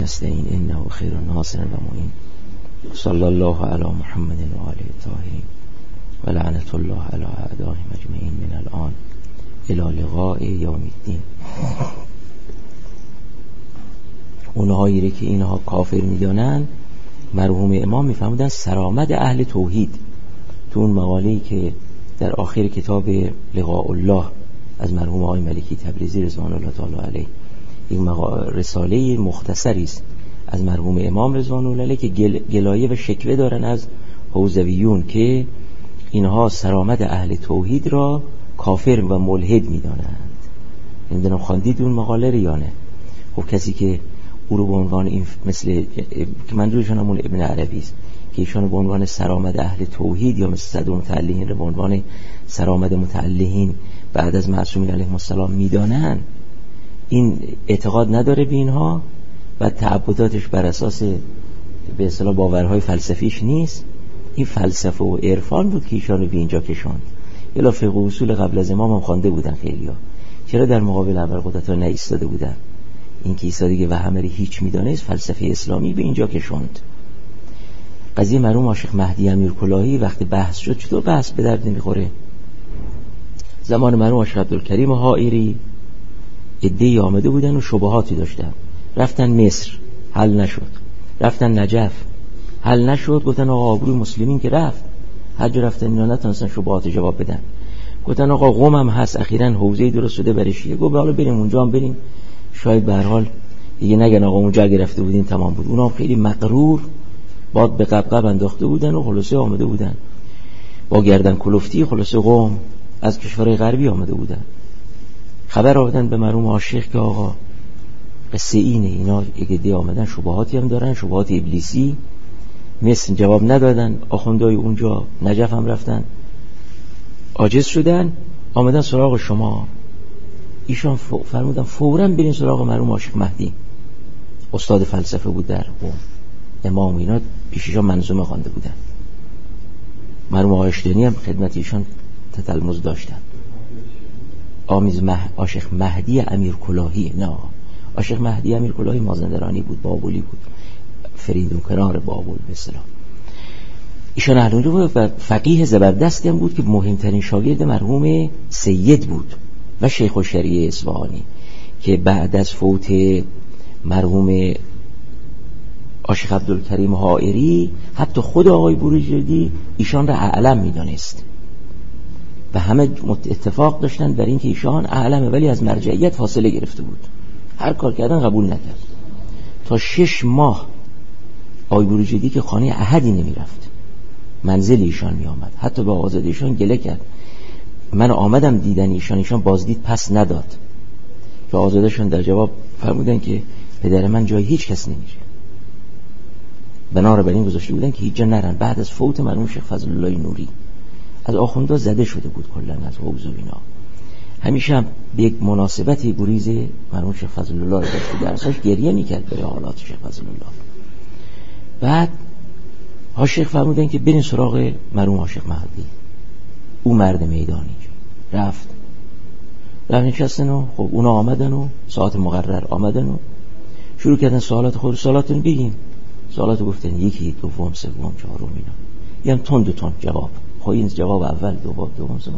نستعين إنه خير ناصر ومعين. صلى الله على محمد وآله الطاهرين ولعنة الله على أعدائهم أجمعين من الآن إلى لقاء یوم الدین. اونهایی که اینها کافر میدانن مرحوم امام میفهمودن سرآمد اهل توحید. تو اون مقاله‌ای که در آخر کتاب لقاء الله از مرحوم آقای ملکی تبریزی رضوان الله تعالی علیه، این رساله مختصری است از مرحوم امام رضوان الله علیه که گلایه و شکوه دارن از حوزویون که اینها سرآمد اهل توحید را کافر و ملحد میدانند. نمیدونم خواندید اون مقاله رو یا نه؟ خب کسی که او رو به عنوان این مثل که منظورشون همون ابن عربی است که ایشون به عنوان سرآمد اهل توحید یا مثل صدر متعلهین رو به عنوان سرآمد متعلهین بعد از معصومین علیهم السلام میدانند، این اعتقاد نداره به اینها و تعبداتش بر اساس به اصطلاح باورهای فلسفیش نیست. این فلسفه و عرفان بود که ایشان رو به اینجا کشاند. الا فقه و اصول قبل از امام هم خوانده بودن خیلیا، چرا در مقابل ابرقدرت نایستاده بودن؟ این که ایستادگی و همه هیچ میدانست فلسفه اسلامی به اینجا کشاند. قضیه مرحوم عاشق مهدی امیرکلاهی وقتی بحث شد، چطور بحث به درد نمیخوره؟ زمان مرحوم عاشق عبدالکریم حائری عده‌ای آمده بودن و شبهاتی داشتن، رفتن مصر حل نشد، رفتن نجف حل نشد، گفتن آقا آبروی مسلمین که رفت، هر جا رفتن اینا نتونستن شبهات جواب بدن، گفتن آقا قم هم هست اخیراً حوزه‌ای درست شده برای شیعه، گفت حالا بریم اونجا هم بریم، شاید به هر حال دیگه نگن آقا اونجا گرفته بودین تمام بود. اونا خیلی مغرور باد به قبقب انداخته بودن و خلاصه آمده بودن با گردن کلفتی، خلاصه قم از کشورهای غربی آمده بودن. خبر آوردن به مرحوم عاشق که آقا قصه اینه، اینا یک عده آمدن شبهاتی هم دارن، شبهات ابلیسی، مثل جواب ندادن. آخوندهای اونجا نجف هم رفتن عاجز شدن، آمدن سراغ شما. ایشان فرمودن فوراً برین سراغ مرحوم عاشق مهدی، استاد فلسفه بود در قم، امام اینا پیششان منظومه خوانده بودن. مرحوم آشتینی هم خدمت ایشان تتلمذ داشتن. عاشق مهدی امیرکلاهی، نه عاشق مهدی امیرکلاهی مازندرانی بود، بابلی بود، فریدون کنار بابل به اصطلاح. ایشان اهل اونجا بود و فقیه زبردستی هم بود که مهمترین شاگرد مرحوم سید بود و شیخ الشریعه اصفهانی که بعد از فوت مرحوم عاشق عبدالکریم حائری حتی خود آقای بروجردی ایشان را اعلم میدانست و همه اتفاق داشتن بر این که ایشان اعلمه، ولی از مرجعیت فاصله گرفته بود، هر کار کردن قبول نکرد. تا 6 ماه آقای بروجردی که خانه احدی نمی رفت، منزل ایشان می آمد، حتی به آزاد ایشان گله کرد. من آمدم دیدن ایشان بازدید پس نداد که آزادشان در جواب فرمودن که پدر من جای هیچ کس نمیره، بنا رو بر این گذاشته بودن که هیچ جا نرن. بعد از فوت مرحوم شیخ فضل الله نوری از آخوندا زده شده بود کلا از حوض و اینا، همیشه هم به یک مناسبتی گریز مرحوم شیخ فضل الله رو داشت، درساش گریه میکرد برای حالات شیخ فضل الله. بعد عاشق فرمودن که برین سراغ مرحوم عاشق مهدی، او مرد میدانی. رفت نشستن و خب اونا آمدن و ساعت مقرر آمدن و شروع کردن سوالات خود. سوالاتون بگیم، سوالاتو گفتن یکی، دوم، سوم، چهارم اینا، یه هم تون جواب. خب این جواب اول، دوم، سوم.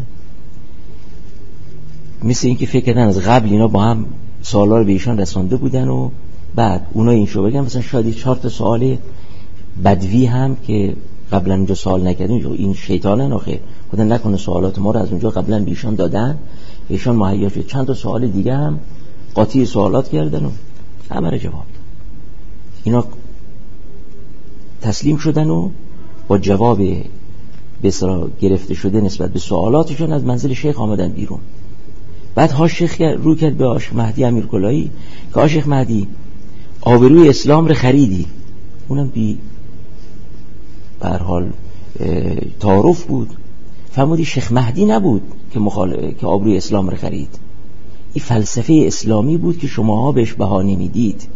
مثل این که فکر کردن از قبل اینا با هم سوالا رو به ایشان رسانده بودن و بعد اونا این شو بگن مثلا شاید 4 تا سوال بدوی هم که قبلا اونجا سوال نکردن، این شیطانن آخه خدا نکنه سوالات ما رو از اونجا قبلا به ایشان دادن، ایشان مهیا شد چند تا سوال دیگه هم قاطی سوالات کردن و همه رو جواب داد. اینا تسلیم شدن و با جواب به اصطلاح گرفته شده نسبت به سوالاتشون از منزل شیخ آمدن بیرون. بعد ها شیخ رو کرد به عاشق مهدی امیرکلاهی که عاشق مهدی آبروی اسلام رو خریدی. اونم بی به هر حال تعارف بود، فرمودی شیخ مهدی نبود که آبروی اسلام رو خرید، این فلسفه اسلامی بود که شماها بهش بها نمیدید،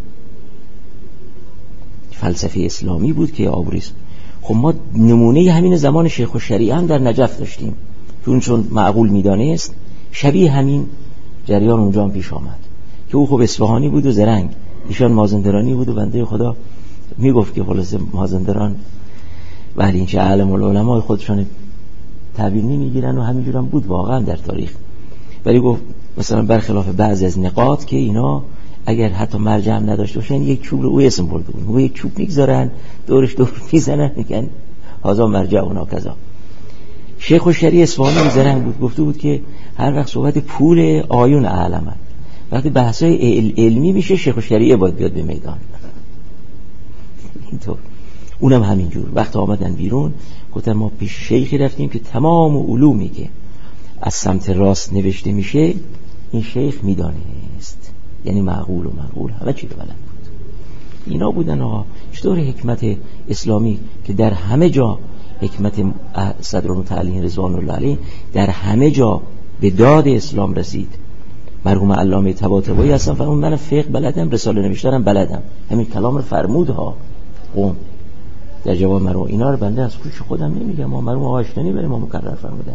فلسفه اسلامی بود که آبروی. خب ما نمونه همین زمان شیخ الشریعه هم در نجف داشتیم، چون معقول میدانست شبیه همین جریان اونجا هم پیش آمد که او خب اصفهانی بود و زرنگ ایشان مازندرانی بود و بنده خدا میگفت که خلاص مازندران ولی این چه علم العلماء خودشان تعبیر نمیگیرن و همینجور هم بود واقعا در تاریخ. ولی گفت مثلا برخلاف بعضی از نقاط که اینا اگر حتی مرجع هم نداشته باشن یک چوب رو او اسم برده بود، او یک چوب میگذارن دورش دور میزنن میگن هازا مرجع اونا کذا. شیخ الشریع اصفهانی زرنگ بود، گفته بود که هر وقت صحبت پول آیون عالمه، وقتی بحثای علمی میشه شیخ الشریع باید بیاد به میدان. اینطور اونم همینجور وقت آمدن بیرون گفتن ما پیش شیخی رفتیم که تمام علومی که از سمت راست نوشته میشه این شیخ میدانست، یعنی معقول و منقول همه چی رو بلد بود. اینا بودن آقا. چطور حکمت اسلامی که در همه جا حکمت صدرالمتعلین رضوان الله علیه در همه جا به داد اسلام رسید. مرحوم علامه طباطبایی هستن فرمود من فقه بلدم، رساله نوشتارم بلدم، همین کلام رو فرمود ها. قوم در جواب مرحوم اینا رو بنده از کوچ خودم نمیگم، ما مرحوم آقا اشتنی بریم ما مکرر فرمودن.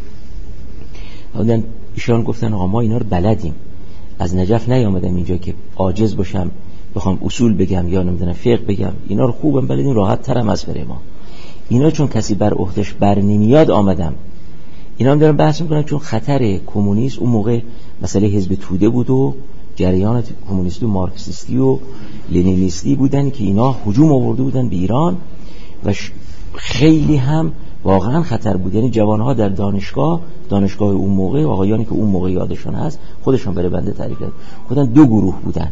بعدن ایشان گفتن آقا ما اینا رو بلدیم، از نجف نیامدم اینجا که عاجز باشم بخوام اصول بگم یا نمیدونم فقه بگم، اینا رو خوبم بلدیم، راحت ترم از بره ما. اینا چون کسی بر عهدهش بر نمیاد آمدم. اینا هم دارن بحث میکنن چون خطر کمونیسم اون موقع مسئله حزب توده بود و جریان کمونیستی و مارکسیستی و لنینیستی بودن که اینا هجوم آورده بودن به ایران و خیلی هم واقعا خطر بود. یعنی جوانها در دانشگاه اون موقع، آقایانی که اون موقع یادشون هست خودشون بره بنده تعریف کرد، بودن دو گروه بودن،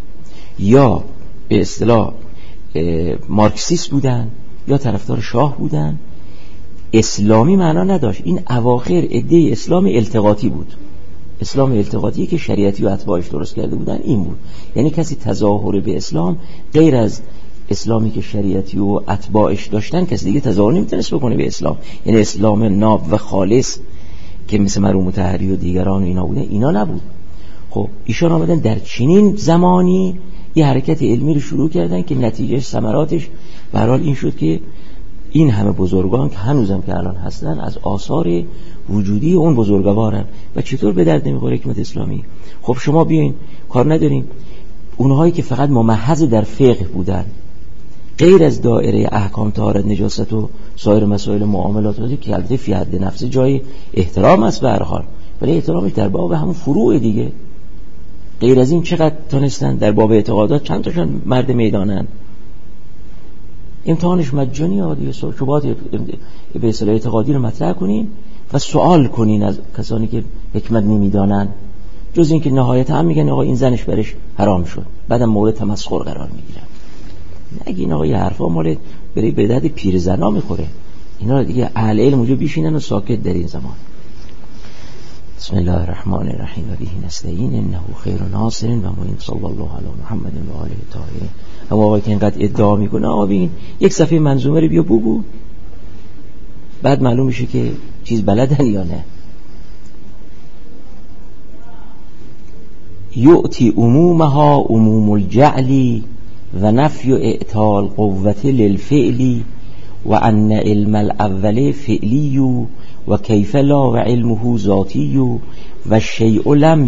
یا به اصطلاح مارکسیست بودن یا طرفدار شاه بودن. اسلامی معنا نداشت. این اواخر عده اسلام التقاطی بود، اسلام التقاطی که شریعتی و اتباعش درست کرده بودن این بود. یعنی کسی تظاهر به اسلام غیر از اسلامی که شریعتی و اتباعش داشتن کسی دیگه تظاهر نمیتونست بکنه به اسلام. یعنی اسلام ناب و خالص که مثل مرحوم مطهری و دیگران و اینا بودن اینا نبود. خب ایشان آمدن در چنین زمانی یه حرکت علمی رو شروع کردن که نتیجه ثمراتش به هر حال این شد که این همه بزرگان که هنوزم که الان هستن از آثار وجودی اون بزرگوارن و چطور به درد نمیخوره حکمت اسلامی. خب شما بیاین کار نداریم اونهایی که فقط ممحض در فقه بودن غیر از دایره احکام طهارت نجاست و سایر مسائل معاملات که البته فی حد نفس جای احترام است به هر حال، ولی احترامش در باب همون فروع دیگه. غیر از این چقدر تونستن در باب اعتقادات چند تاشون مرد میدانن. امتحانش مجانی ها دیگه، شبهات به اصطلاح اعتقادی رو مطرح کنین و سوال کنین از کسانی که حکمت نمیدانن، جز این که نهایت هم میگن آقا این زنش برش حرام شد، بعدم مورد تمسخر قرار میگیرن. نگین آقا یه حرفا مال برای به درد پیر زنا میخوره. اینا دیگه اهل علم اونجا بیشینن و ساکت در این زمان. بسم الله الرحمن الرحیم و به نستعین انه خیر ناصر و معین صلی الله علی محمد و آله الطاهرین. اما آقای که اینقدر ادعا میکنه آقا ببین یک صفحه منظومه رو بیا بگو، بعد معلوم میشه که چیز بلدن یا نه. یؤتی عمومها عموم الجعلی و نفی اعطال قوت للفعلی و ان علم الاول فعلی و کیف لا و علمه ذاتی و شیء لم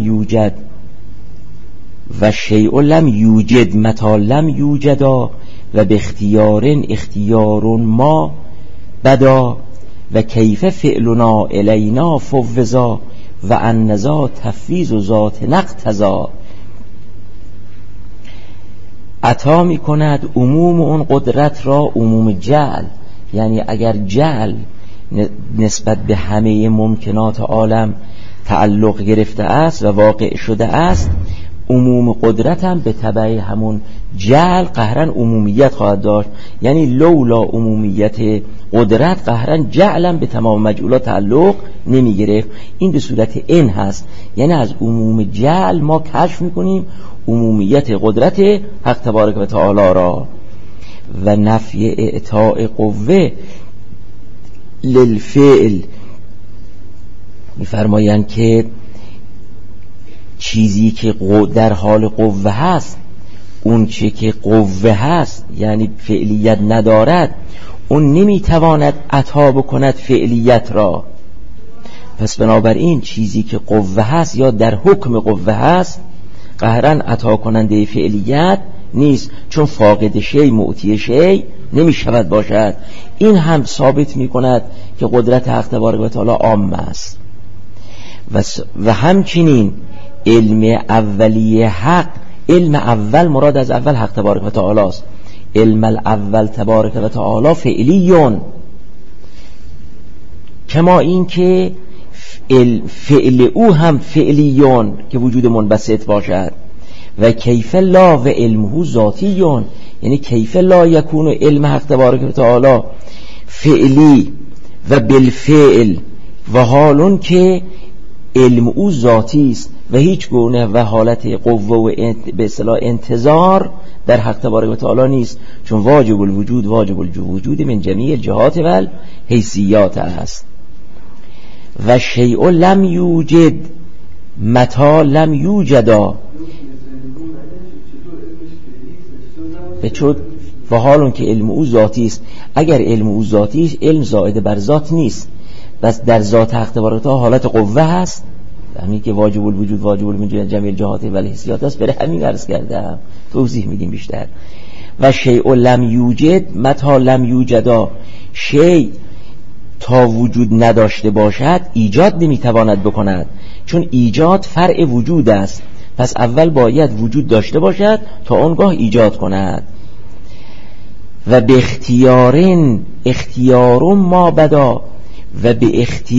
یوجد متا لم یوجدا و به اختیار ما بدا و کیف فعلنا الینا فوضا و ان ذا تفویض و ذات نقتضا. عطا می کند عموم اون قدرت را عموم جعل، یعنی اگر جعل نسبت به همه ممکنات عالم تعلق گرفته است و واقع شده است، عموم قدرت هم به تبع همون جعل قهرن عمومیت خواهد داشت. یعنی لولا عمومیت قدرت قهرن جعلم به تمام مجعولات تعلق نمی گرفت. این به صورت ان هست، یعنی از عموم جعل ما کشف میکنیم عمومیت قدرت حق تبارک و تعالی را. و نفی اعطاء قوه للفعل، میفرمایند که چیزی که در حال قوه هست، اون چی که قوه هست یعنی فعلیت ندارد، اون نمیتواند عطا بکند فعلیت را. پس بنابراین چیزی که قوه هست یا در حکم قوه هست قهرا عطا کننده فعلیت نیست، چون فاقد شی معطی شی نمی شود باشد. این هم ثابت می کند که قدرت حق تبارک و تعالی عام است. و همچنین علم اولیه حق، علم اول مراد از اول حق تبارک و تعالی است. علم الاول تبارک و تعالی فعلیون، کما این که فعل او هم فعلیون که وجود منبسط باشد. و کیف لا و علمه ذاتیون، یعنی کیف لا یکون علم حق تبارک و تعالی فعلی و بالفعل، و حالون که علم او ذاتی است و هیچ گونه و حالت قوه و به اصطلاح انتظار در حق تبارک و تعالی نیست، چون واجب الوجود واجب الوجود من جمیع الجهات و الحیثیات است. و شیء لم یوجد متى لم یوجدا، و حالون که علم او ذاتی است. اگر علم او ذاتی است، علم زائد بر ذات نیست، بس در ذات حق تبارک و تعالی حالت قوه هست، همین که واجب الوجود واجب من جمیع الجهات و الحیثیات است. برای همین عرض کردم، توضیح میدیم بیشتر. و شیء لم یوجد متى لم یوجدا، شیء تا وجود نداشته باشد ایجاد نمیتواند بکند، چون ایجاد فرع وجود است. پس اول باید وجود داشته باشد تا آنگاه ایجاد کند. و به اختیار ما بدا، و به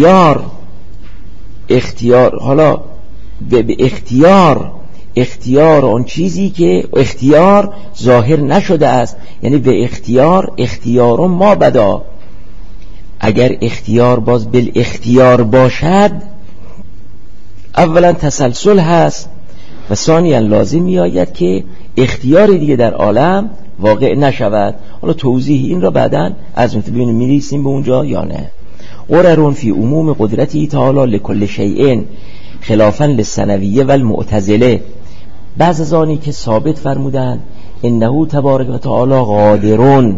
اختیار حالا به اختیار آن چیزی که اختیار ظاهر نشده است، یعنی به اختیار ما بدا. اگر اختیار باز بالاختیار باشد، اولا تسلسل هست و ثانیا لازم می آید که اختیار دیگه در عالم واقع نشود. حالا توضیح این را بعداً از ببینیم می‌رسیم به اونجا یا نه. قررون فی عموم قدرتی تعالی لکل شیء خلافاً للثنویه و المعتزله. بعض از آنی که ثابت فرمودند انه تبارک و تعالی قادرون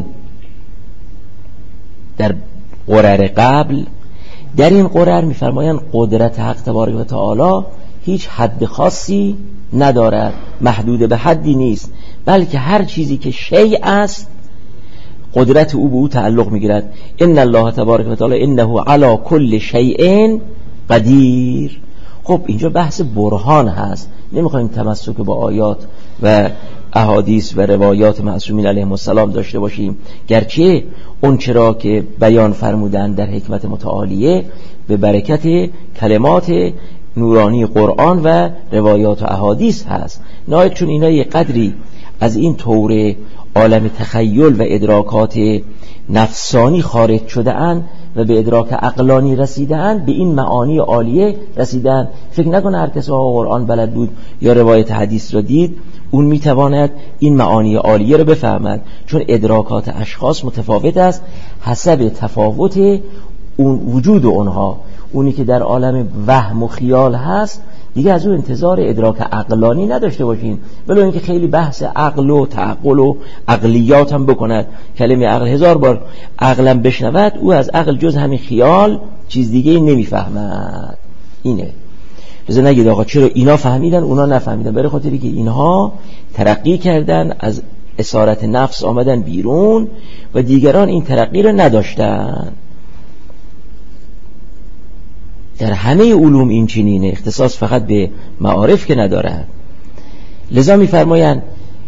در قرر قبل، در این قرر می‌فرمایند قدرت حق تبارک و تعالی هیچ حد خاصی ندارد، محدود به حدی نیست، بلکه هر چیزی که شیء است قدرت او به او تعلق میگیرد. ان الله تبارک و تعالی انه علی کل شیء قدیر. خب اینجا بحث برهان هست، نمیخوایم تمسک با آیات و احادیث و روایات معصومین علیهم السلام داشته باشیم، گرچه اون چرا که بیان فرمودن در حکمت متعالیه به برکت کلمات نورانی قرآن و روایات و احادیث هست، نه چون اینا یه قدری از این طور عالم تخیل و ادراکات نفسانی خارج شده اند و به ادراک عقلانی رسیده اند، به این معانی عالیه رسیدن. فکر نکنه هر کسی قرآن بلد بود یا روایت حدیث را دید اون میتواند این معانی عالیه را بفهمد، چون ادراکات اشخاص متفاوت است حسب تفاوت اون وجود اونها. اونی که در عالم وهم و خیال هست دیگه از اون انتظار ادراک عقلانی نداشته باشین، ولو اینکه خیلی بحث عقل و تعقل و عقلیات هم بکند، کلمه عقل 1000 بار عقلم بشنود، او از عقل جز همین خیال چیز دیگه نمیفهمد. اینه لذا نگید آقا چرا اینا فهمیدن اونا نفهمیدن، برای خاطری که اینها ترقی کردن، از اسارت نفس آمدن بیرون و دیگران این ترقی رو نداشتن. در همه علوم این چنینه، اختصاص فقط به معارف که ندارد. لذا می‌فرمایند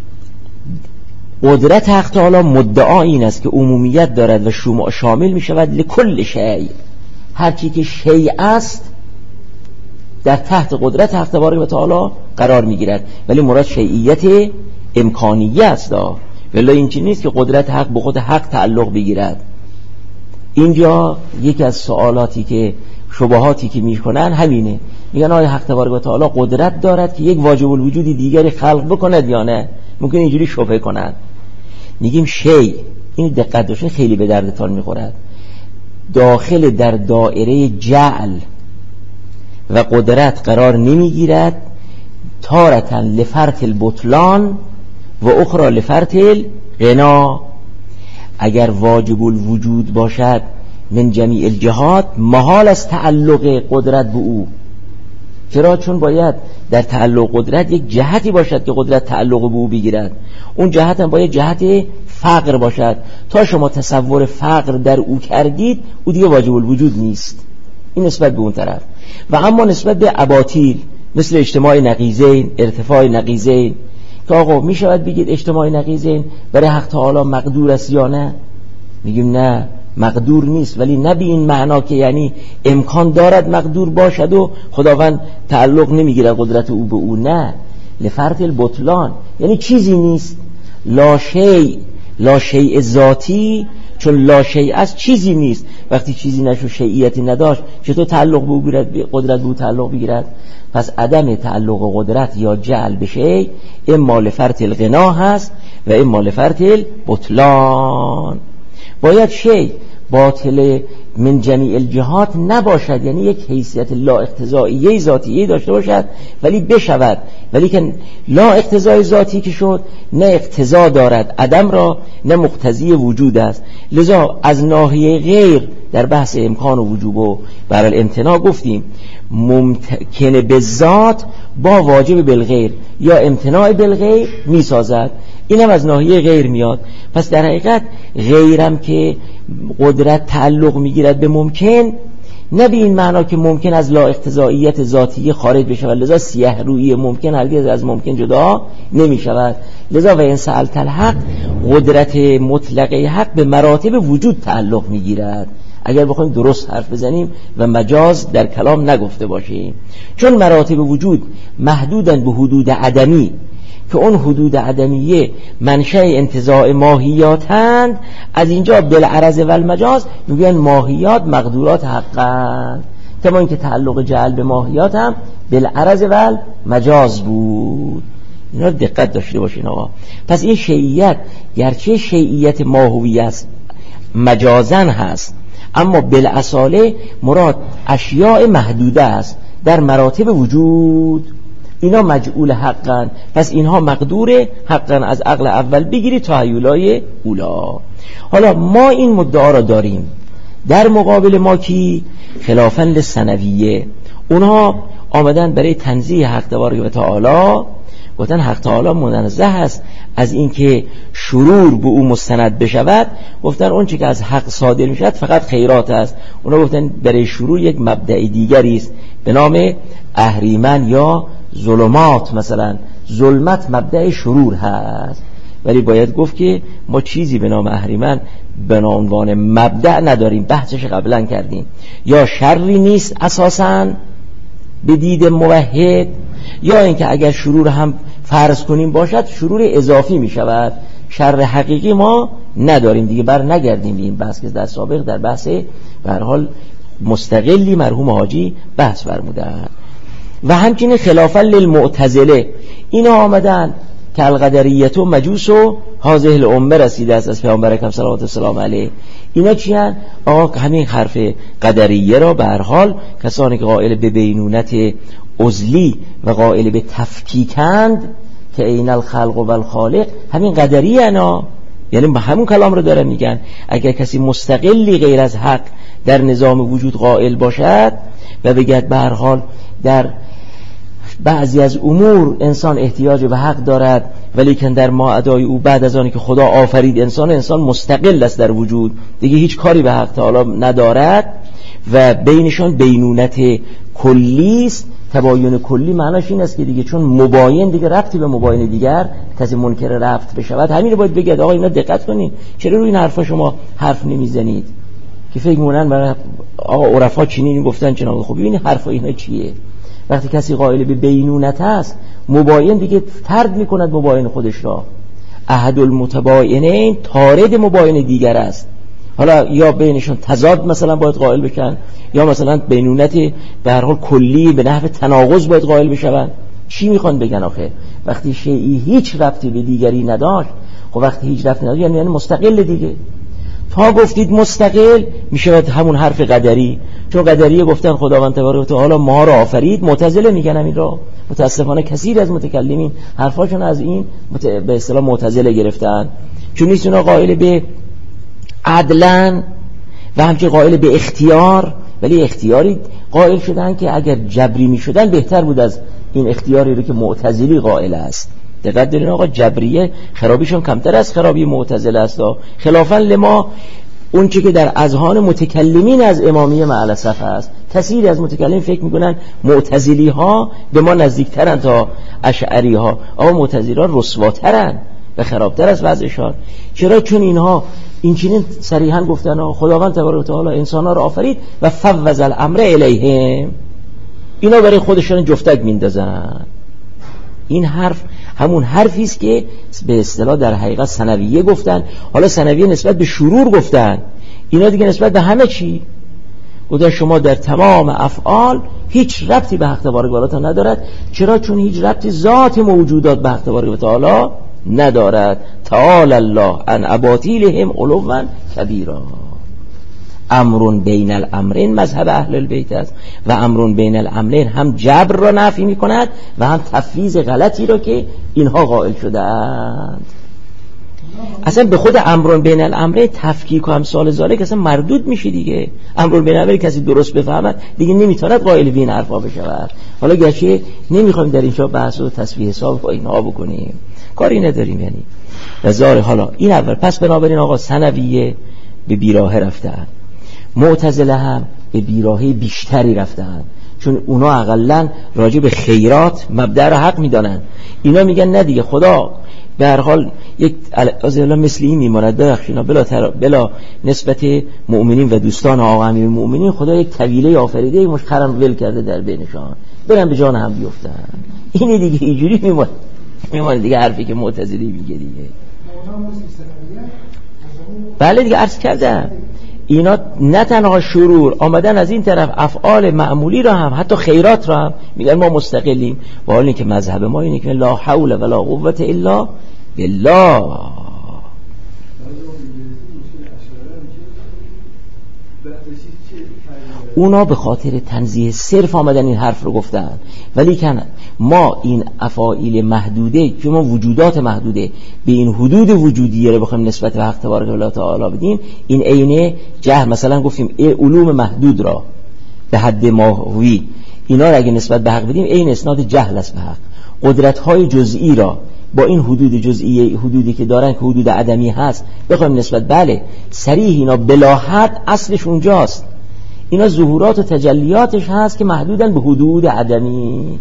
قدرت حق تعالی مدعا این است که عمومیت دارد و شامل می‌شود لکل شیء، هر چی که شیء است در تحت قدرت حق تبارک و تعالی قرار می‌گیرد، ولی مراد شیعیت امکانیه است، ولی این چیز نیست که قدرت حق به خود حق تعلق بگیرد. اینجا یکی از سوالاتی که شبهاتی که میکنن همینه، میگن آیا حق تبارک و تعالی قدرت دارد که یک واجب الوجودی دیگری خلق بکند یا نه؟ ممکن اینجوری شبهه کنند. میگیم شیء، این دقت داشته خیلی به دردتان میخورد، داخل در دایره جعل و قدرت قرار نمیگیرد، تارة لفرط البطلان و اخرى لفرط الغنا. اگر واجب الوجود باشد من جمیع الجهات، محال از تعلق قدرت به او، چرا؟ چون باید در تعلق قدرت یک جهتی باشد که قدرت تعلق به او بگیرد. اون جهت هم باید جهت فقر باشد. تا شما تصور فقر در او کردید، او دیگه واجب الوجود نیست. این نسبت به اون طرف. و اما نسبت به اباطیل مثل اجتماع نقیضین، ارتفاع نقیضین، که آقا می شود بگید اجتماع نقیضین برای حق تعالی مقدور است یا نه؟ میگیم نه، مقدور نیست، ولی نه به این معنا که یعنی امکان دارد مقدور باشد و خداوند تعلق نمیگیره قدرت او به او، نه، لفرط البطلان، یعنی چیزی نیست. لا شیء ذاتی، چون لا شیء است چیزی نیست. وقتی چیزی نشو، شیئیتی نداشت، چطور تعلق به او بگیرد، قدرت به او تعلق بگیرد؟ پس عدم تعلق قدرت یا جعل به شیء اما لفرط الغنا هست و اما لفرط البطلان. باید شیء باطل من جمیع الجهات نباشد، یعنی یک حیثیت لا اقتضائیه ذاتیه داشته باشد ولی بشود، ولی که لا اقتضای ذاتی که شد، نه اقتضا دارد عدم را، نه مقتضی وجود است. لذا از ناحیه غیر در بحث امکان و وجوب و برای الامتناع گفتیم ممکن به ذات با واجب بالغیر یا امتناع بالغیر می سازد. این هم از ناحیه غیر میاد. پس در حقیقت غیرم که قدرت تعلق میگیرد به ممکن، نه به این معنا که ممکن از لا اقتضائیت ذاتی خارج بشه، لذا سیه روی ممکن هرگز از ممکن جدا نمی شود. لذا و این سألت الحق، قدرت مطلقه حق به مراتب وجود تعلق میگیرد، اگر بخوایم درست حرف بزنیم و مجاز در کلام نگفته باشیم. چون مراتب وجود محدودن به حدود عدمی که اون حدود عدمیه منشأ انتزاع ماهیاتند، از اینجا بالعرض و المجاز میگن ماهیات مقدورات حقن، کما اینکه تعلق جعل به ماهیات هم بالعرض و المجاز بود. اینا دقت داشته باشین آقا. پس این شیعیت گرچه شیعیت ماهوی است، مجازن هست، اما بالاصاله مراد اشیاء محدوده است در مراتب وجود. اینا مجعول حقن، پس اینها مقدور حقن. از عقل اول بگیری تا هیولای اولا. حالا ما این مدعا را داریم، در مقابل ما کی؟ خلافاً للثنویه، اونها آمدن برای تنزیه حق تبارک و تعالی، گفتن حق تعالی منزه است از اینکه شرور به او مستند بشود. گفتن اون چی که از حق صادر میشد فقط خیرات است. اونا گفتن برای شرور یک مبدأ دیگری است به نام اهریمن یا ظلمات. مثلا ظلمت مبدأ شرور هست، ولی باید گفت که ما چیزی به نام اهریمن به عنوان مبدأ نداریم، بحثش قبلا کردیم. یا شری نیست اساساً به دید موحد، یا اینکه اگر شرور هم فرض کنیم باشد شرور اضافی می شود، شر حقیقی ما نداریم. دیگه بر نگردیم به این بحث که در سابق در بحث به هر حال مستقلی مرحوم حاجی بحث فرمودند. و همچنین خلافا للمعتزله، اینا آمدن که القدریت و مجوس و هذه الامه رسیده است از پیامبر اکرم صلوات السلام علیه. اینا چیان؟ آقا همین حرف قدریه را به هر حال کسانی که قائل به بینونت عزلی و قائل به تفکیکند که عین الخلق و الخالق، همین قدریه انا، یعنی همون کلام رو دارن میگن. اگر کسی مستقلی غیر از حق در نظام وجود قائل باشد و بگد به هر حال در بعضی از امور انسان احتیاج به حق دارد، ولی که در ما ادای او بعد از آنی که خدا آفرید انسان مستقل است در وجود، دیگه هیچ کاری به حق تعالی ندارد و بینشان بینونت کلی است. تباین کلی معناش این است که دیگه چون مباین دیگه ربطی به مباین دیگر کسی منکر ربط بشود. همین رو باید بگید آقا اینا دقت کنین، چرا روی این حرفا شما حرف نمیزنید که فکر می‌کنن برای آقا عرفا چنین گفتن چنان. خب ببینید حرفا اینا چیه؟ وقتی کسی قائل به بینونت است، مباین دیگه طرد میکند مباین خودش را. احد المتباینین طارد مباین دیگر است. حالا یا بینشون تضاد مثلا باید قائل بشن، یا مثلا بینونت به هر حال کلی به نحو تناقض باید قائل بشن. چی میخوان بگن آخه؟ وقتی شیئی هیچ ربطی به دیگری نداشت، خب وقتی هیچ ربطی نداشت یعنی مستقل دیگه. تا گفتید مستقل میشه همون حرف قدری، چون قدریه گفتن خداوند تبارک و تعالی ما را آفرید. معتزله میگن همین را. متاسفانه کثیر از متکلمین حرفاشون از این به اصطلاح معتزله گرفتن، چون نیستون قائل به عدلن و همچنین قائل به اختیار، ولی اختیاری قائل شدن که اگر جبری می شدن بهتر بود از این اختیاری رو که معتزلی قائل است. دقت دارین آقا، جبریه خرابیشون کمتر از خرابی معتزله است. خلافاً لما اون چی که در اذهان متکلمین از امامیه مع الاسف است، کثیری از متکلمین فکر میکنن معتزلی ها به ما نزدیکترن تا اشعری ها. آقا معتزلی ها رسواترن و خرابتر از وضعشان. چرا؟ چون اینها این چنین صریحا گفتن خداوند تبارک و تعالی انسان ها رو آفرید و فوض الامر الیهم، اینا برای خودشون جفتک میندازن. این حرف همون حرفی است که به اصطلاح در حقیقت ثانویه گفتن. حالا ثانویه نسبت به شرور گفتن، اینا دیگه نسبت به همه چی گفتن شما در تمام افعال هیچ ربطی به حق تبارک و تعالی ندارد. چرا؟ چون هیچ ربطی ذات موجودات به حق تبارک و تعالی ندارد. تعالی الله عن اباطیلهم علوا کبیرا. امرون بین الامرین مذهب اهل البیت است و امرون بین الامرین هم جبر را نفی می کند و هم تفویض غلطی را که اینها قائل شده اند. اصلا به خود امرون بین الامرین تفکیک و امثال ذالک اصلا مردود میشه دیگه. امرون بین الامرین کسی درست بفهمد دیگه نمیتواند قائل به این حرفا بشود. حالا گرچه نمیخوایم در اینجا بحث و تصفیه حساب با اینها بکنیم، کاری نداریم یعنی نظر. حالا این اول. پس بنابراین آقا ثانویه به بیراه رفتن، معتزله هم به بیراهه بیشتری رفتن، چون اونا اقلن راجع به خیرات مبدأ را حق میدانن. اینا میگن نه دیگه، خدا به هر حال یک ازلا مثل این میماند. ببخشینا بلا نسبت مؤمنین و دوستان آقا امیر مؤمنین، خدا یک طویله آفریده مش خرم ول کرده در بینشان، برن به جان هم بیفتن. اینی دیگه اینجوری میمونه دیگه حرفی که معتزلی میگه دیگه. بله دیگه عرض کردم اینا نه تنها شرور آمدن از این طرف، افعال معمولی را هم حتی خیرات را هم میگن ما مستقلیم، با حال اینکه مذهب ما اینه که لا حول ولا قوة الا بالله. اونا به خاطر تنزیه صرف آمدن این حرف رو گفتن، ولی که ما این افاعیل محدوده که ما وجودات محدوده به این حدود وجودیه رو بخوایم نسبت به حق تبارک و تعالی بدیم، این عینه جهل. مثلا گفتیم علوم محدود را به حد ماهوی اینا را اگه نسبت به حق بدیم عین اسناد جهل است به حق. قدرت‌های جزئی را با این حدود جزئی، حدودی که دارن که حدود عدمی هست، بخوایم نسبت، بله صریح اینا بلا حد اصلش اونجاست. اینا ظهورات و تجلیاتش هست که محدودن به حدود عدمی.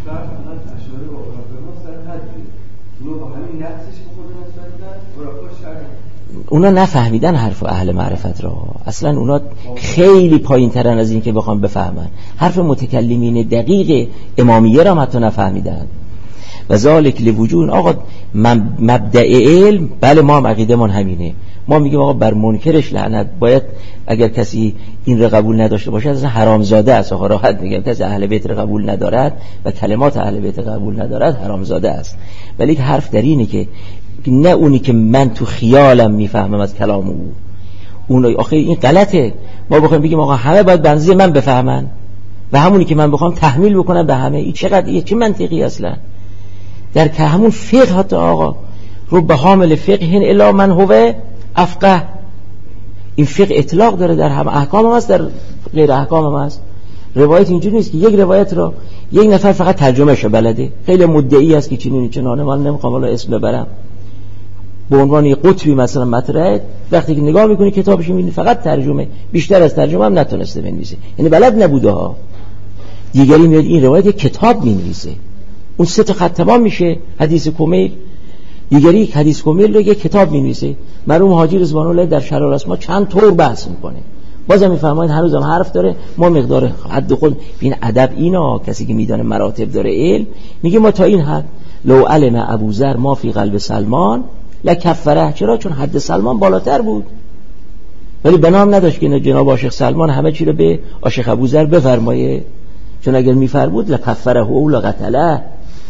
اونا نفهمیدن حرف اهل معرفت را، اصلا اونا خیلی پایین ترن از این که بخوام بفهمن. حرف متکلمین دقیق امامیه را حتی نفهمیدن. و ذالک لوجود آقا مبدأ علم، بله ما هم عقیده من همینه. ما میگیم آقا بر منکرش لعنت، باید اگر کسی این را قبول نداشته باشه اصلا حرامزاده است. آقا راحت میگم کسی اهل بیت را قبول ندارد و کلمات اهل بیت قبول ندارد حرامزاده است. ولی که حرف در اینه که نه اونی که من تو خیالم میفهمم از کلام او، اون آخه این غلطه. ما بخوایم بگیم آقا همه باید بنزی من بفهمن و همونی که من بخوام تحمیل بکنم به همه، این چقدر چه منطقی اصلا در که همون فقه حتی آقا رو به حامل فقه الا من هو افقه. این فقه اطلاق داره در هم احکام هم هست، در غیر احکام هم هست. روایت اینجوری نیست که یک روایت رو یک نفر فقط ترجمهش بلده. خیلی مدعی است که چنین چنانه، من نمیخوام حالا اسم ببرم، به عنوان یک قطبی مثلا مطرحه، وقتی که نگاه میکنی کتابش میبینی فقط ترجمه، بیشتر از ترجمه هم نتونسته بنویسه، یعنی بلد نبوده ها. دیگری میاد این روایت یک کتاب مینویسه، اون 3 تا خط تمام میشه حدیث کمیل. دیگری حدیث کمیل رو یک کتاب مینویسه. مرحوم حاجی رضوان الله در شرح الاسما چند طور بحث میکنه، بازم میفرمایید هنوزم حرف داره. ما مقدار حد خود این ادب اینا، کسی که میدونه مراتب داره علم، میگه ما تا این حد لو علم ابوذر ما فی قلب سلمان لکفره. چرا؟ چون حد سلمان بالاتر بود، ولی بنام نداشت که جناب عاشق سلمان همه چی رو به عاشق ابوذر بفرمایه، چون اگر میفرمود لکفره او لقتله.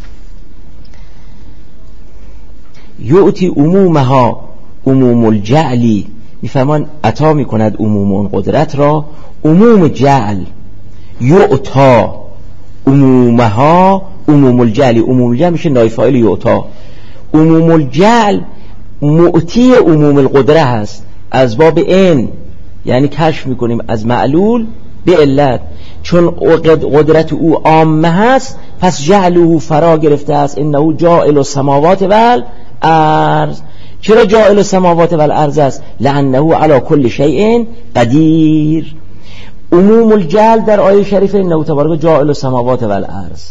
یعطی عمومها عموم الجعلی، میفهمان عطا میکند عموم اون قدرت را عموم جعل. یعطا عمومها عموم الجعلی، عموم الجعل میشه نایفایل یعطا. عموم الجعل معطی عموم القدره هست، از باب این، یعنی کشف میکنیم از معلول به علت چون قدرت او عامه هست پس جعله فرا گرفته است انه جاعل السماوات والارض. چرا جاعل السماوات والارض است؟ لانه علی کل شیء قدیر. عموم الجعل در آیه شریفه انه تبارک جاعل السماوات والارض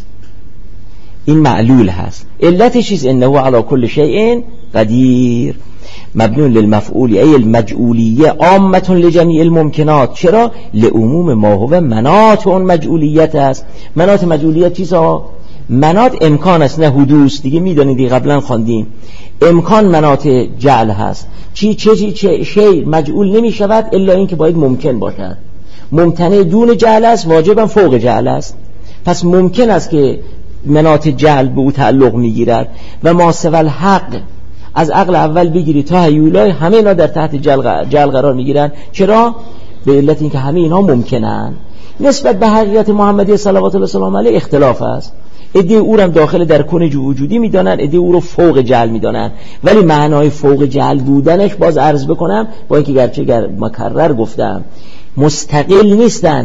این معلول هست. علتش چیست؟ انه علی کل شیء قدیر. مبنون للمفعول ای المجعولیه عامه لجمیع الممکنات. چرا؟ لعموم ما هو مناط اون مجعولیت است. مناط مجعولیت چیزا؟ مناط امکان است نه حدوث. دیگه میدونید قبلا خواندیم امکان مناط جعل هست. چی شی مجعول نمی شود الا اینکه باید ممکن باشد. ممتنع دون جعل است، واجبا فوق جعل است. پس ممکن است که مناط جعل به او تعلق میگیرد و ما سوى الحق از عقل اول بگیری تا هیولای همه اینا در تحت جعل قرار میگیرن. چرا؟ به علت اینکه همه اینها ممکنن. نسبت به حقیقت محمدی صلوات الله وسلم علیه اختلاف است. عده او را داخل در کنج وجودی میدانن، عده او رو فوق جعل میدانن. ولی معنای فوق جعل بودنش باز عرض بکنم با اینکه گرچه مکرر گفتم مستقل نیستن.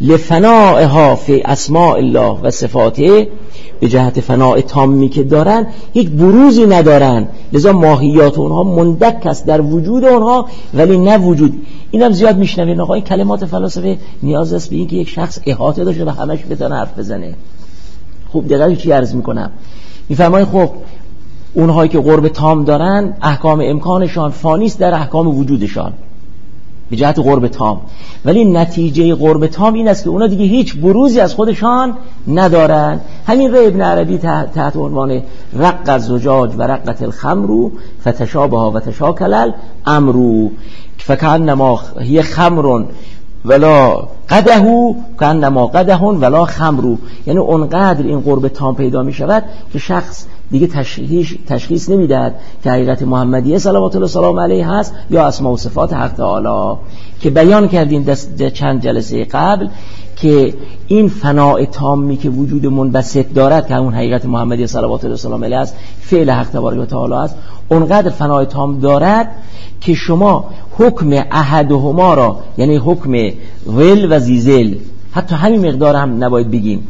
لفنائها فی اسماء الله و صفاته، به جهت فناء تامی که دارن هیچ بروزی ندارن، لذا ماهیات اونها مندک است در وجود اونها ولی نه وجود. اینم زیاد میشنوین آقا این کلمات فلاسفه نیاز است به اینکه یک شخص احاطه داشته و همش بتونه حرف بزنه. خوب دقیقاً چی عرض میکنم؟ میفرمایید خب اونهایی که قرب تام دارن احکام امکانشان فانیست در احکام وجودشان به جهت قرب تام، ولی نتیجه قرب تام این است که اونا دیگه هیچ بروزی از خودشان ندارن. همین رو ابن عربی تحت عنوان رق الزجاج و رقت الخمر فتشابه و تشاکل الامر فکأنما هی خمر ولا قده کأنما قده ولا خمر. یعنی اونقدر این قرب تام پیدا می شود که شخص دیگه تشخیص نمیدهد که حقیقت محمدیه صلوات الله سلام علیه هست یا اسماء و صفات حق تعالی که بیان کردیم در چند جلسه قبل که این فناء تامی که وجود منبسط دارد که اون حقیقت محمدیه صلوات الله سلام علیه است، فعل حق تبارک و تعالی است، اونقدر فناء تام دارد که شما حکم احدهما را یعنی حکم ول و زیزل حتی همین مقدار هم نباید بگیم،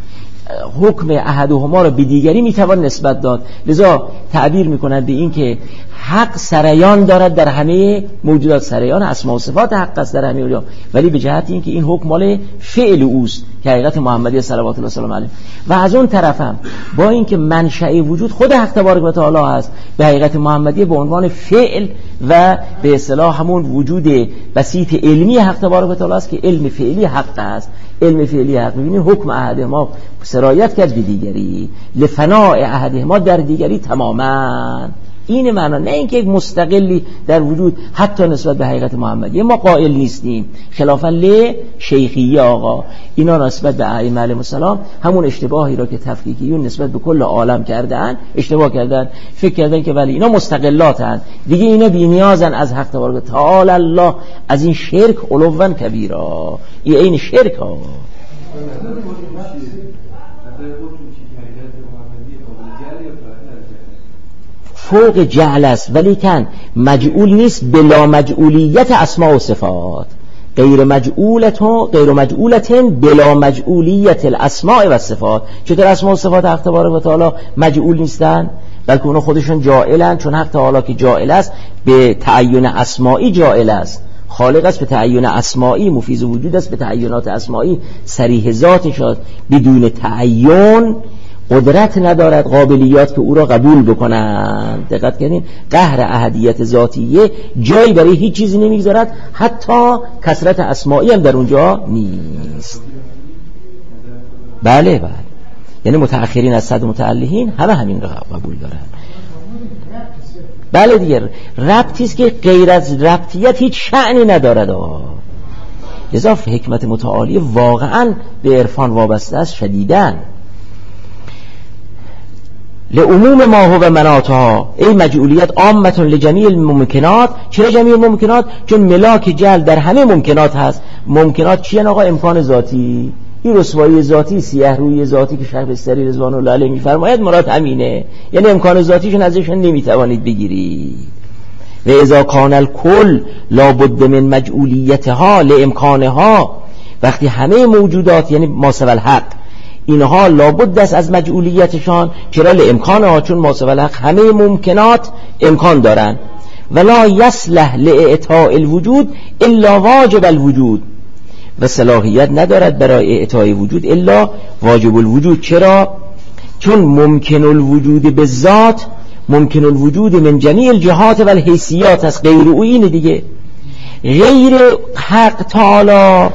حکم احدهما را به دیگری میتوان نسبت داد. لذا تعبیر میکنند به این که حق سریان دارد در همه موجودات، سریان اسماء و صفات حق است در همه موجودات، ولی به جهت اینکه این حکم مال فعل اوست که حقیقت محمدی صلوات الله سلام علیه. و از اون طرفم با اینکه منشأ وجود خود حق تبارک و تعالی است، به حقیقت محمدی به عنوان فعل و به اصطلاح همون وجود بسیط علمی حق تبارک و تعالی است که علم فعلی حق است. علم فعلی حق می‌بینید حکم احدهما سرایت کرد به دیگری، لفناء احدهما در دیگری تماما. این معنا، نه اینکه یک مستقلی در وجود حتی نسبت به حقیقت محمدیه ما قائل نیستیم، خلافا لشیخیه آقا اینا نسبت به ائمه علیهم السلام همون اشتباهی را که تفکیکیون نسبت به کل عالم کردن اشتباه کردن، فکر کردن که ولی اینا مستقلاتن دیگه، اینا بی‌نیازن از حق تبارک تعالی الله. از این شرک علوا کبیرا، این شرک ها. فوق جعل است ولی کن مجعول نیست، بلا مجعولیت اسماء و صفات، غیر مجعولت بلا مجعولیت الاسماء و صفات. چطور اسماء و صفات حق تبارک و تعالی مجعول نیستن بلکه اونا خودشون جاعلن، چون حق تعالی که جاعل است به تعین اسمائی جاعل است، خالق است به تعین اسمائی، مفیض وجود است به تعینات اسمائی، صریح ذاتش است، بدون تعین قدرت ندارد قابلیات که او را قبول بکنن. دقت کنین قهر احدیت ذاتیه جایی برای هیچ چیزی نمیگذارد، حتی کثرت اسمائی هم در اونجا نیست. بله یعنی متأخرین از صد متعلهین همه همین را قبول دارن. بله دیگه ربطی است که غیر از ربطیت هیچ شأنی ندارد. لذا حکمت متعالی واقعا به عرفان وابسته است شدیداً. لعموم ما هو مناطها ای مجعولیت عامه لجمیع الممکنات. چرا جمیع الممکنات؟ چون ملاک جعل در همه ممکنات هست. ممکنات چیه آقا؟ امکان ذاتی، این رسوایی ذاتی، سیه روی ذاتی که شیخ بستری رضوان الله علیه میفرماید مراد همینه، یعنی امکان ذاتیشون ازشون نمیتوانید بگیری. و اذا کان الکل لابد من مجعولیتها لامکانها وقتی همه موجودات یعنی ماسوی الحق اینها لابد است از مجعولیتشان، چرا لامکانها، چون ماسوی الحق همه ممکنات امکان دارن. ولا یصلح لاعطاء الوجود الا واجب الوجود، و صلاحیت ندارد برای اعطای وجود الا واجب الوجود. چرا؟ چون ممکن الوجود به ذات ممکن الوجود من جمیع الجهات و الحیثیات است، غیر او اینه دیگه. غیر حق تعالی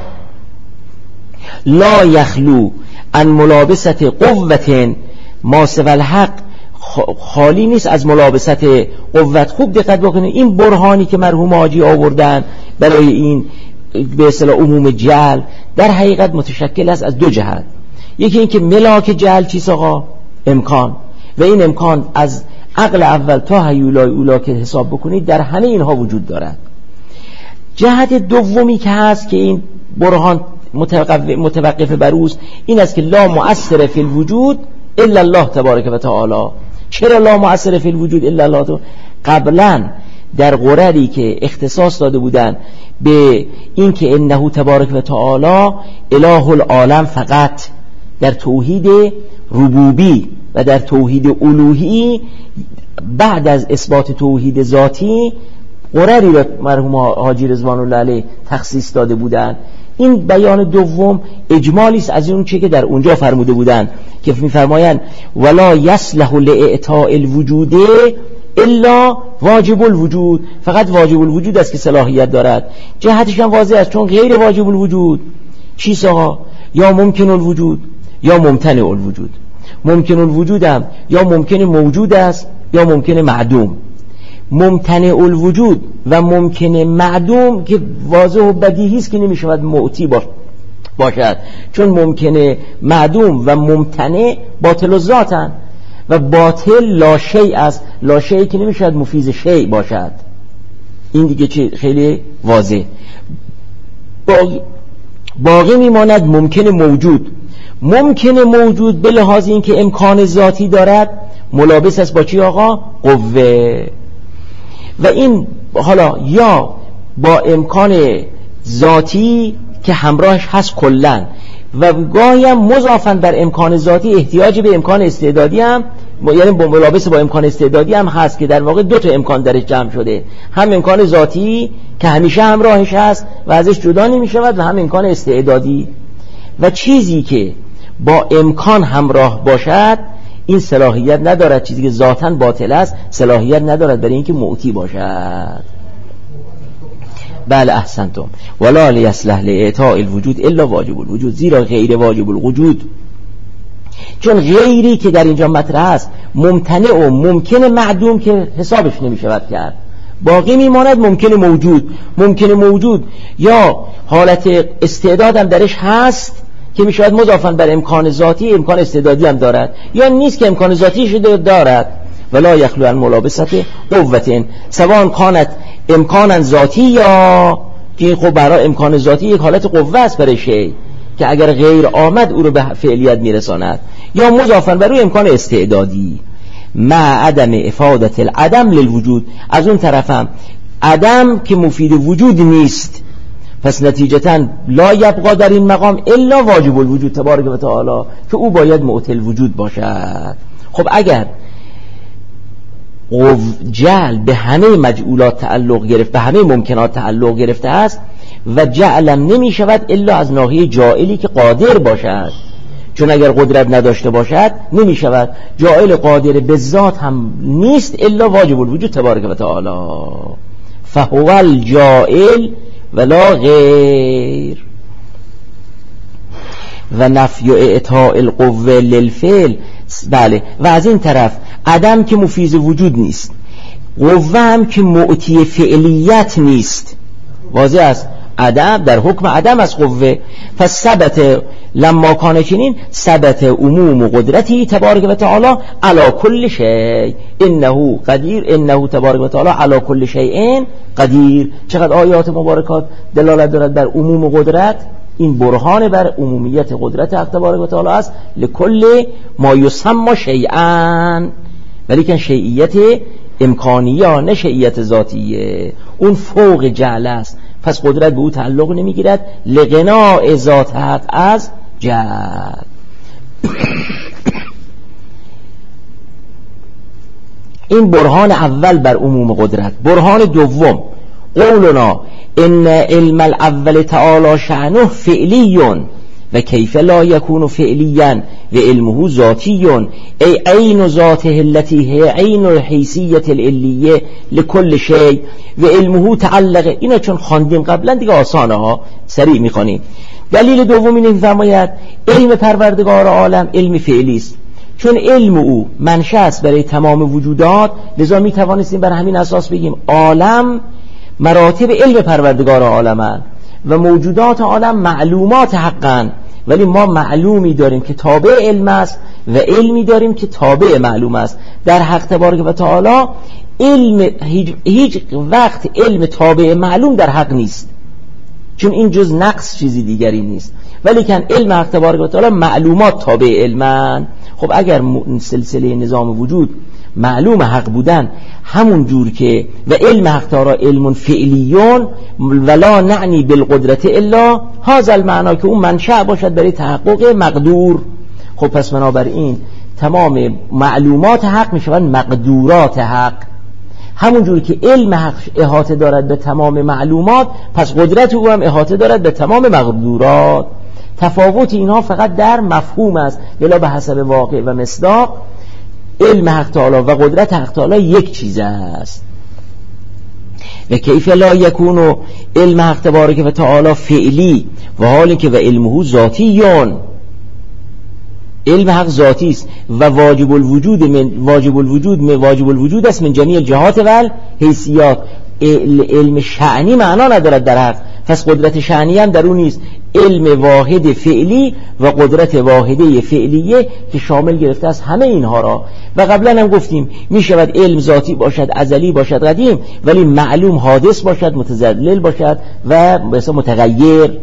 لا یخلو ان ملابست قوت ماسوی الحق، خالی نیست از ملابست قوت. خوب دقت بکنید، این برهانی که مرحوم حاجی آوردن برای این به اصطلاح عموم جعل در حقیقت متشکل است از دو جهت. یکی این که ملاک جعل چیست آقا؟ امکان، و این امکان از عقل اول تا هیولای اولا که حساب بکنید در همه اینها وجود دارد. جهت دومی که هست که این برهان متوقف بر اوست، این است که لا مؤثر فی الوجود الا الله تبارک و تعالی. چرا لا مؤثر فی الوجود الا الله؟ قبلا در قرری که اختصاص داده بودن به این که انه تبارک و تعالی اله العالم فقط در توحید ربوبی و در توحید الوهی، بعد از اثبات توحید ذاتی قرری را مرحوم حاجی رضوان الله علیه تخصیص داده بودند. این بیان دوم اجمالی است از اون چیزی که در اونجا فرموده بودند که می‌فرمایند ولا یصلح لاعطاء الوجود الا واجب الوجود، فقط واجب الوجود است که صلاحیت دارد. جهتش هم واضح است، چون غیر واجب الوجود چیست آقا؟ یا ممکن الوجود یا ممتنع الوجود. ممکن الوجود هم یا ممکن موجود است یا ممکن معدوم. ممتنع الوجود و ممکن معدوم که واضح و بدیهی است که نمیشود معطی باشد، چون ممکن معدوم و ممتنع باطل الذاتن و باطل لا شیء است، لا شیء که نمیشود مفیز شیء باشد. این دیگه چه خیلی واضح. باقی میماند ممکن موجود. ممکن موجود به لحاظ این که امکان ذاتی دارد ملابس است با چی آقا؟ قوه. و این حالا یا با امکان ذاتی که همراهش هست کلن، و گاهی هم مضافاً بر امکان ذاتی احتیاج به امکان استعدادی هم، یعنی با ملابس با امکان استعدادی هم هست که در واقع دو تا امکان درش جمع شده، هم امکان ذاتی که همیشه همراهش هست و ازش جدا نمی‌شود و هم امکان استعدادی. و چیزی که با امکان همراه باشد این صلاحیت ندارد، چیزی که ذاتاً باطل است صلاحیت ندارد برای اینکه معطی باشد. بله احسنتم. ولا لیصلح لاعطاء الوجود الا واجب الوجود، زیرا غیر واجب الوجود، چون غیری که در اینجا مطرح است ممتنع و ممکن معدوم که حسابش نمیشود کرد، باقی میماند ممکن موجود. ممکن موجود یا حالت استعداد هم درش هست که میشود مضافاً بر امکان ذاتی، امکان استعدادی هم دارد، یا نیست که امکان ذاتی شده دارد. ولا یخلو عن ملابست قوة سواء کانت امکانا ذاتی، یا که خب برای امکان ذاتی یک حالت قوه است برای شی که اگر غیر آمد او رو به فعلیت میرساند، یا مضافاً بر او امکان استعدادی. مع عدم افادت العدم للوجود، از اون طرفم عدم که مفید وجود نیست، پس نتیجتاً لا یبقا در این مقام الا واجب الوجود تبارک و تعالی که او باید معطل وجود باشد. خب اگر جعل به همه مجعولات تعلق گرفت، به همه ممکنات تعلق گرفته است و جعلم نمی شود الا از ناحیه جاعلی که قادر باشد، چون اگر قدرت نداشته باشد نمی شود. جاعل قادر به ذات هم نیست الا واجب الوجود تبارک و تعالی، فهو الجاعل ولا غیر. و نفی اعطاء القوه للفعل، بله، و از این طرف عدم که مفیز وجود نیست، قوه هم که معطی فعلیت نیست، واضح است عدم در حکم عدم از قوه. پس ثبت لما کان چنین ثبت عموم قدرتی تبارک و تعالی علی کل شیء انه قدیر، انه تبارک و تعالی علی کل شیء قدیر. چقدر آیات مبارکات دلالت دارد بر عموم قدرت. این برهان بر عمومیت قدرت حق تبارک و تعالی است لکل ما یسمى شیئا، ولیکن شیئیت امکانیه نه شیئیت ذاتیه. اون فوق جعل است پس قدرت به او تعلق نمیگیرد لغنا ذات حق از جد. این برهان اول بر عموم قدرت. برهان دوم قولنا ان علم الاول تعالی شأنه فعلی و کیف لا یکون فعلیا و علمه ذاتی ای عین ذاته التي هي عین الحیثیت العلیه لكل شیء و علمه تعلق. اینا چون خواندیم قبلا دیگه آسانه ها، سریع میخوانیم. دلیل دوم اینه میفرماید علم پروردگار عالم علم فعلی است، چون علم او منشأ است برای تمام وجودات، لذا میتوانستیم بر همین اساس بگیم عالم مراتب علم پروردگار عالمند و موجودات عالم معلومات حقن، ولی ما معلومی داریم که تابع علم است و علمی داریم که تابع معلوم است. در حق تبارک و تعالی علم هیچ وقت علم تابع معلوم در حق نیست، چون این جز نقص چیزی دیگری نیست، ولی کن علم حق تبارک و تعالی معلومات تابع علمن. خب اگر سلسله نظام وجود معلوم حق بودن همون جور که و علم حق تعالی علم فعلیون ولا نعنی بالقدرت الا هذا المعنی، که اون منشأ باشد برای تحقق مقدور. خب پس بنابراین تمام معلومات حق میشوند مقدورات حق. همون جور که علم حق احاطه دارد به تمام معلومات، پس قدرت او هم احاطه دارد به تمام مقدورات. تفاوت اینها فقط در مفهوم است، ولی به حسب واقع و مصداق علم حق تعالی و قدرت حق تعالی یک چیز است. و کیف لا یکون علم حق تبارک و تعالی فعلی و حالی که و علمه ذاتیون، علم حق ذاتی است و واجب الوجود است من جمیع الجهات و حیثیات. علم شأنی معنا ندارد در حق، پس قدرت شأنی هم در اون نیست. علم واحد فعلی و قدرت واحده فعلیه که شامل گرفته است همه اینها را. و قبلا هم گفتیم می شود علم ذاتی باشد، ازلی باشد، قدیم، ولی معلوم حادث باشد، متزلزل باشد و مثلا متغیر.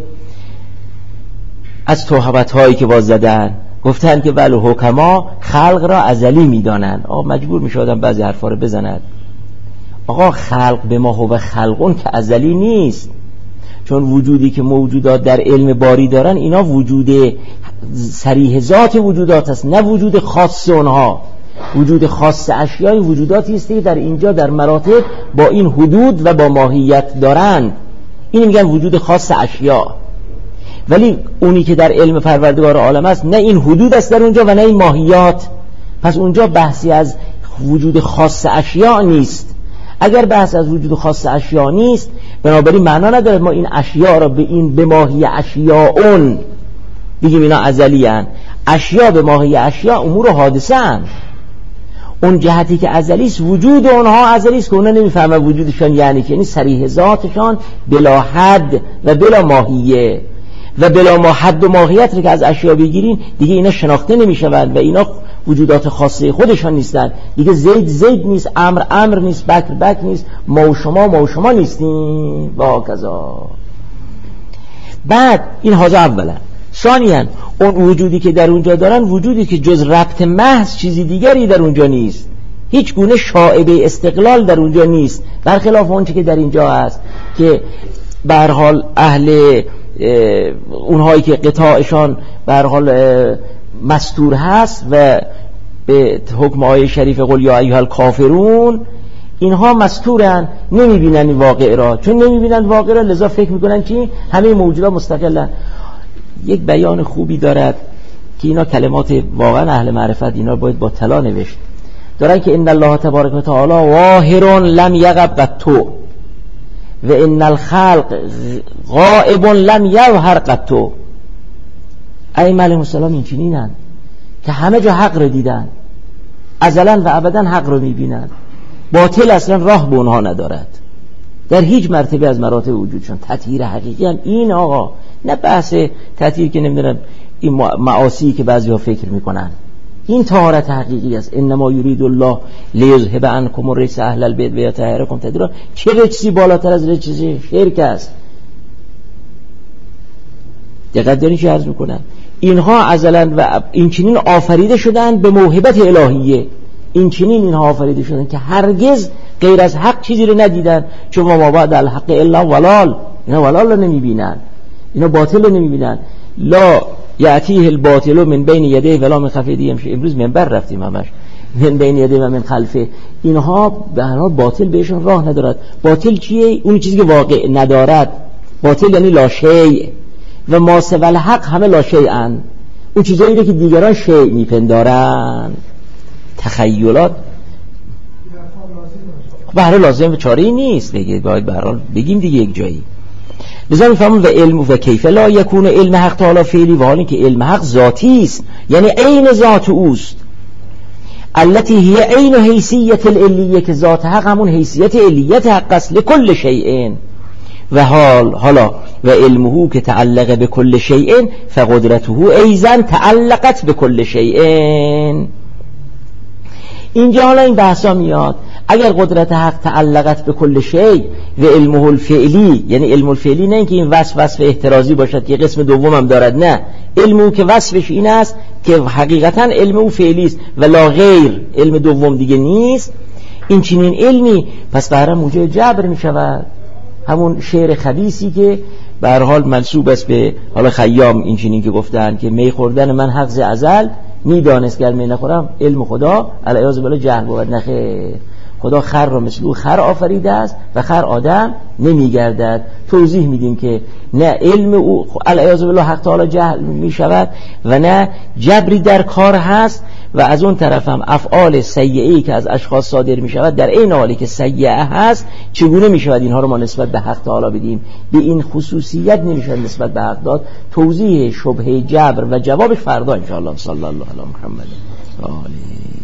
از توهمت هایی که باز زدن گفتن که بله حکما خلق را ازلی می دانند. مجبور می شدن بعضی حرفا رو بزنند. آقا خلق به ما هو خلقون که ازلی نیست، چون وجودی که موجودات در علم باری دارن اینا وجود صریح ذات وجودات است، نه وجود خاص اونها. وجود خاص اشیای وجوداتی است که در اینجا در مراتب با این حدود و با ماهیت دارند، این میگن وجود خاص اشیا. ولی اونی که در علم پروردگار عالم است نه این حدود است در اونجا و نه این ماهیات، پس اونجا بحثی از وجود خاص اشیا نیست. اگر بحث از وجود خاص اشیا نیست، بنابراین معنا نداره ما این اشیا را به ماهی اشیاءون بگیم اینا ازلی هن. اشیا به ماهی اشیا امور حادثه هن. اون جهتی که ازلی است وجود اونها ازلی است که اونا نمیفهمه وجودشان یعنی که، یعنی صریح ذاتشان بلا حد و بلا ماهیه و بلا حد و ماهیت رو که از اشیا بگیرین دیگه اینا شناخته نمیشوند و اینا وجودات خاصه خودشان نیستن دیگه. زید نیست، امر نیست، بکر نیست، ما و شما نیستیم و کذا. بعد این هازا اولا. ثانیاً اون وجودی که در اونجا دارن وجودی که جز ربط محض چیزی دیگری در اونجا نیست، هیچ گونه شائبه استقلال در اونجا نیست، برخلاف اون چی که در اینجا هست که به هر حال اهل اونهایی که قطاعشان به هر حال مستور هست و به حکم آیه شریف قل یا ایها الکافرون، اینها مستورن، نمیبینن این واقع را. چون نمیبینن واقع را لذا فکر میکنن که همه موجودات مستقلن. یک بیان خوبی دارد که اینا کلمات واقعا اهل معرفت، اینا باید با طلا نوشت، دارن که ان الله تبارک و تعالی واهر لم یغب قط و ان الخلق غائب لم یظهر قط. ائمه علیهم السلام این چنینن که همه جا حق رو دیدن، ازلا و ابدا حق رو میبینن، باطل اصلا راه به اونها ندارد در هیچ مرتبه از مراتب وجودشون. تطهیر حقیقی هم این آقا، نه بحث تطهیر که نمیدونم این معاصی که بعضی ها فکر میکنن، این طهارت حقیقی است. انما یرید الله لیذهب عنکم الرجس اهل البیت و یطهرکم تطهیرا. چه رجسی بالاتر از رجس شرک است؟ دقت دارین چه عرض میکنن؟ اینها ازلا و این چنین آفریده شدن به موهبت الهیه، این چنین اینها آفریده شدن که هرگز غیر از حق چیزی رو ندیدن، چون ما بعد الحق الا ولال، اینا ولال رو نمیبینن، اینا باطل رو نمیبینن. لا یأتیه الباطل من بین یدیه ولا من خلفه. دیگه امروز منبر رفتیم همش من بین یدیه و من خلفه. اینها به هر حال باطل بهشون راه ندارد. باطل چیه؟ اون چیزی که واقع ندارد. باطل یعنی لا شیء و ما سوی الحق همه لا شیئن. اون چیزایی که دیگران شیء میپندارن، تخیلات به هر حال لازم، چاره‌ای نیست دیگه، باید به هر حال بگیم دیگه یک جایی. لذا میفهمون و علم و کیف لا یکون علم حق تعالی فعلی، و حال اینکه علم حق ذاتی است، یعنی عین ذات اوست. التي هي عین حیثیت العلیه، که ذات حق همون حیثیت علیت حق است لکل شیء. و حالا و علمه که تعلق به کل شیء فقدرته ایضا تعلقت به کل شیء. اینجا حالا این بحثا میاد. اگر قدرت حق تعلقت به کل شیء و علمه الفعلی، یعنی علم الفعلی نه اینکه این وصف احترازی باشد که قسم دوم هم دارد، نه، علمو که وصفش این است که حقیقتا علمو فعلی است و لا غیر، علم دوم دیگه نیست. این چنین علمی پس بهره موجب جبر می شود. همون شعر خبیثی که به هر حال منسوب است به حالا خیام، این چنین که گفتن که می خوردن من حق ز ازل، میدانست که می نخورم علم خدا علیاذ بالله جهل بود. نخیر، خدا خر را مثل او خر آفریده است و خر آدم نمیگردد. توضیح میدیم که نه علم او علیاذ بالله حق تعالی جهل میشود و نه جبری در کار هست، و از اون طرف هم افعال سیئه‌ای که از اشخاص صادر میشود در این حالی که سیئه هست، چگونه میشود اینها رو ما نسبت به حق تعالی بدیم؟ به این خصوصیت نمیشه نسبت به حق داد. توضیح شبهه جبر و جوابش فردا ان شاء الله. صلی الله علی محمد و آله.